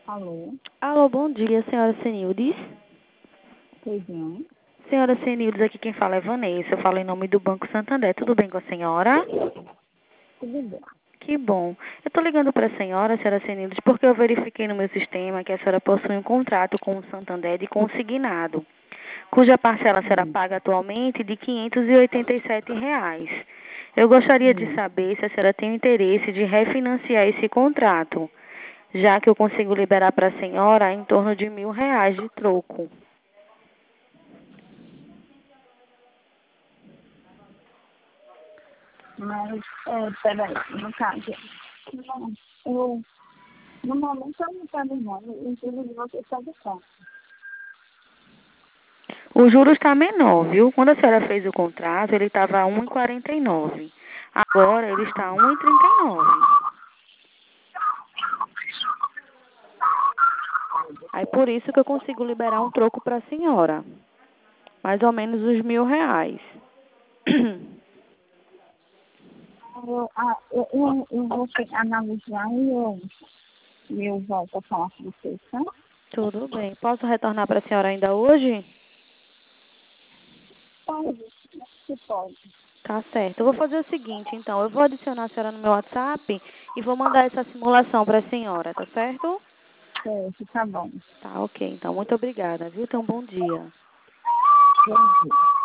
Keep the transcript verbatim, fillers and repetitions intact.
Alô? Alô, bom dia, senhora Senildes. Pois não? Senhora Senildes, aqui quem fala é Vanessa. Eu falo em nome do Banco Santander. Tudo bem com a senhora? Tudo bem. Que bom. Eu estou ligando para a senhora, senhora Senildes, porque eu verifiquei no meu sistema que a senhora possui um contrato com o Santander de consignado, cuja parcela será Sim, paga atualmente de quinhentos e oitenta e sete reais. Eu gostaria de sim. saber se a senhora tem interesse de refinanciar esse contrato, já que eu consigo liberar para a senhora em torno de mil reais de troco. Mas, é, peraí, no caso, não, eu, no momento eu não estou ligando, inclusive você sabe como. O juro está menor, viu? Quando a senhora fez o contrato, ele estava a um vírgula quarenta e nove. Agora ele está a um vírgula trinta e nove. Aí por isso que eu consigo liberar um troco para a senhora. Mais ou menos os mil reais. Eu, ah, eu, eu, eu vou fe- analisar e eu, e eu volto a falar com vocês, tá? Tudo bem. Posso retornar para a senhora ainda hoje? Pode, se pode. Tá certo. Eu vou fazer o seguinte, então. Eu vou adicionar a senhora no meu WhatsApp e vou mandar essa simulação para a senhora, tá certo? Certo, tá bom. Tá, ok. Então, muito obrigada, viu? Então, bom dia. Bom dia.